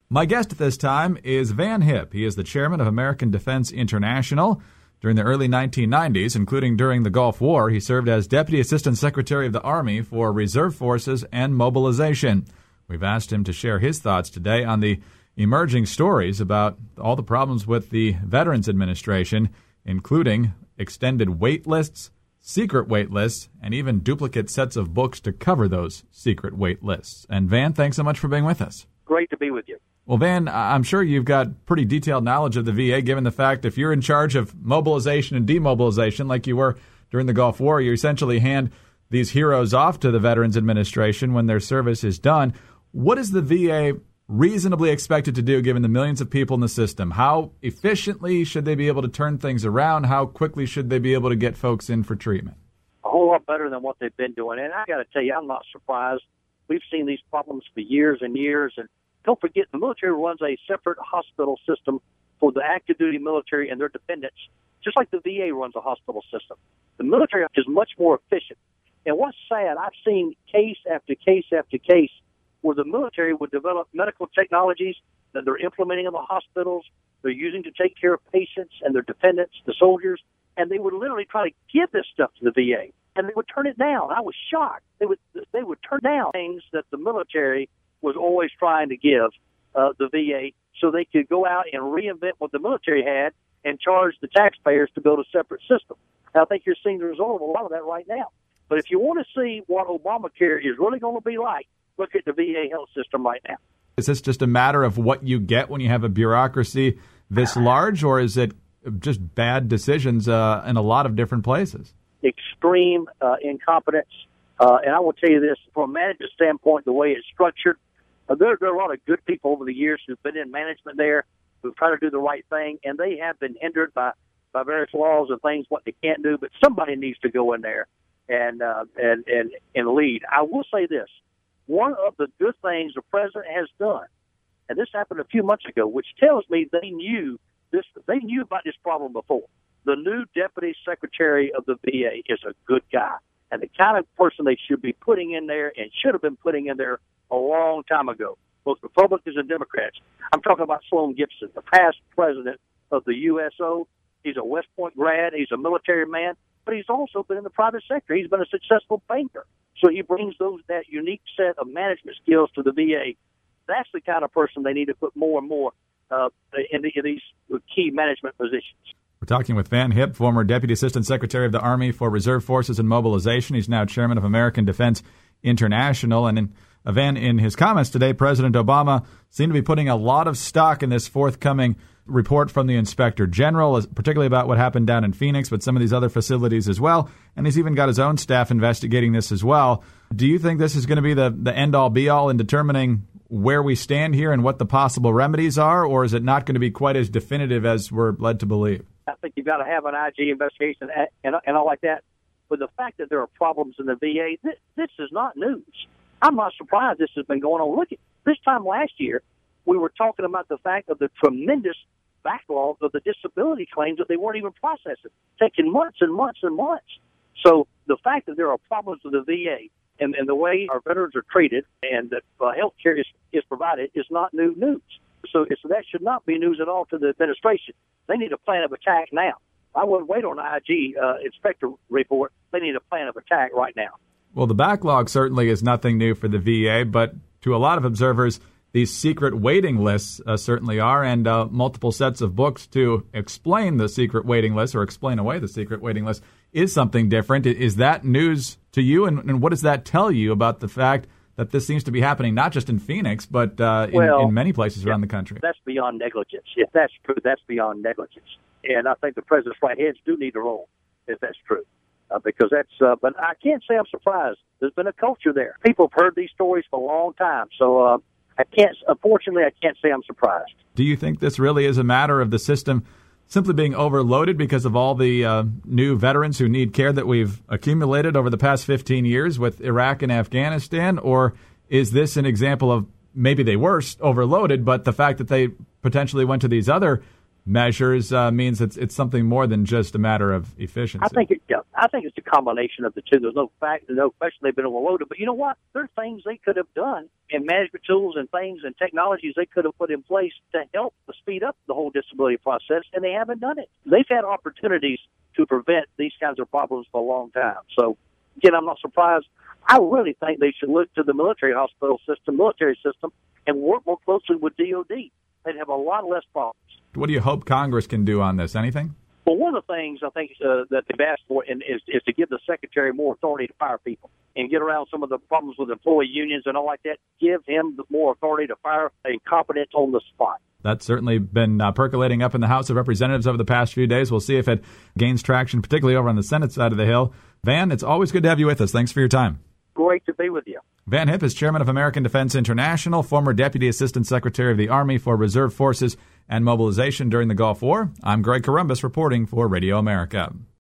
My guest at this time is Van Hipp. He is the chairman of American Defense International. During the early 1990s, including during the Gulf War, he served as Deputy Assistant Secretary of the Army for Reserve Forces and Mobilization. We've asked him to share his thoughts today on the emerging stories about all the problems with the Veterans Administration, including extended wait lists, secret wait lists, and even duplicate sets of books to cover those secret wait lists. And Van, thanks so much for being with us. Great to be with you. Well, Van, I'm sure you've got pretty detailed knowledge of the VA, given the fact if you're in charge of mobilization and demobilization like you were during the Gulf War, you essentially hand these heroes off to the Veterans Administration when their service is done. What is the VA reasonably expected to do given the millions of people in the system? How efficiently should they be able to turn things around? How quickly should they be able to get folks in for treatment? A whole lot better than what they've been doing. And I got to tell you, I'm not surprised. We've seen these problems for years and years. And don't forget, the military runs a separate hospital system for the active duty military and their dependents, just like the VA runs a hospital system. The military is much more efficient. And what's sad, I've seen case after case after case where the military would develop medical technologies that they're implementing in the hospitals, they're using to take care of patients and their dependents, the soldiers, and they would literally try to give this stuff to the VA, and they would turn it down. I was shocked. They would turn down things that the military was always trying to give the VA so they could go out and reinvent what the military had and charge the taxpayers to build a separate system. And I think you're seeing the result of a lot of that right now. But if you want to see what Obamacare is really going to be like, look at the VA health system right now. Is this just a matter of what you get when you have a bureaucracy this large, or is it just bad decisions in a lot of different places? Extreme incompetence. And I will tell you this, from a management standpoint, the way it's structured, there are a lot of good people over the years who've been in management there, who've tried to do the right thing, and they have been hindered by various laws and things, what they can't do. But somebody needs to go in there and lead. I will say this. One of the good things the president has done, and this happened a few months ago, which tells me they knew about this problem before. The new deputy secretary of the VA is a good guy and the kind of person they should be putting in there and should have been putting in there a long time ago, both Republicans and Democrats. I'm talking about Sloan Gibson, the past president of the USO. He's a West Point grad. He's a military man, but he's also been in the private sector. He's been a successful banker. So he brings that unique set of management skills to the VA. That's the kind of person they need to put more and more in these key management positions. We're talking with Van Hipp, former Deputy Assistant Secretary of the Army for Reserve Forces and Mobilization. He's now chairman of American Defense International. And Van, in his comments today, President Obama seemed to be putting a lot of stock in this forthcoming report from the Inspector General, particularly about what happened down in Phoenix, but some of these other facilities as well. And he's even got his own staff investigating this as well. Do you think this is going to be the end-all, be-all in determining where we stand here and what the possible remedies are, or is it not going to be quite as definitive as we're led to believe? I think you've got to have an IG investigation and all like that. But the fact that there are problems in the VA, this is not news. I'm not surprised this has been going on. Look, at this time last year, we were talking about the fact of the tremendous backlog of the disability claims that they weren't even processing, taking months and months and months. So the fact that there are problems with the VA and the way our veterans are treated and that health care is provided is not new news. So that should not be news at all to the administration. They need a plan of attack now. I wouldn't wait on the IG inspector report. They need a plan of attack right now. Well, the backlog certainly is nothing new for the VA, but to a lot of observers, these secret waiting lists certainly are, and multiple sets of books to explain the secret waiting list or explain away the secret waiting list is something different. Is that news to you, and what does that tell you about the fact that this seems to be happening not just in Phoenix, but in many places around the country? That's beyond negligence. If that's true, that's beyond negligence. And I think the president's right hands do need a role, if that's true. Because but I can't say I'm surprised. There's been a culture there. People have heard these stories for a long time. So unfortunately, I can't say I'm surprised. Do you think this really is a matter of the system simply being overloaded because of all the new veterans who need care that we've accumulated over the past 15 years with Iraq and Afghanistan? Or is this an example of maybe they were overloaded, but the fact that they potentially went to these other measures means it's something more than just a matter of efficiency. I think it's a combination of the two. There's no question they've been overloaded. But you know what? There are things they could have done, and management tools and things and technologies they could have put in place to help speed up the whole disability process, and they haven't done it. They've had opportunities to prevent these kinds of problems for a long time. So, again, I'm not surprised. I really think they should look to the military system, and work more closely with DOD. They'd have a lot less problems. What do you hope Congress can do on this? Anything? Well, one of the things I think that they've asked for is to give the secretary more authority to fire people and get around some of the problems with employee unions and all like that. Give him more authority to fire incompetents on the spot. That's certainly been percolating up in the House of Representatives over the past few days. We'll see if it gains traction, particularly over on the Senate side of the Hill. Van, it's always good to have you with us. Thanks for your time. Great to be with you. Van Hipp is chairman of American Defense International, former Deputy Assistant Secretary of the Army for Reserve Forces and Mobilization during the Gulf War. I'm Greg Columbus reporting for Radio America.